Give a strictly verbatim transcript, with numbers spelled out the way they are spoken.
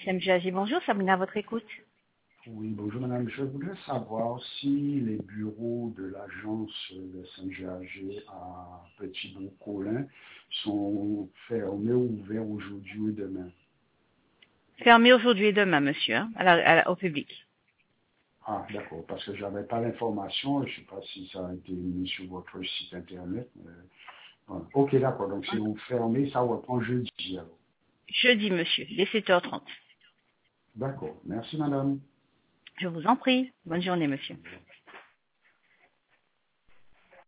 S M G A G, bonjour, Sabrina, à votre écoute. Oui, bonjour madame. Je voudrais savoir si les bureaux de l'agence de S M G A G à Petit-Bourg-Colin sont fermés ou ouverts aujourd'hui ou demain. Fermé aujourd'hui et demain, monsieur, hein, à la- à la- au public. Ah, d'accord, parce que je n'avais pas l'information. Je ne sais pas si ça a été mis sur votre site internet. mais voilà. Ok, d'accord. Donc si vous fermez, ça reprend jeudi alors. Jeudi, monsieur, dès sept heures trente. D'accord. Merci madame. Je vous en prie. Bonne journée, monsieur. Au revoir.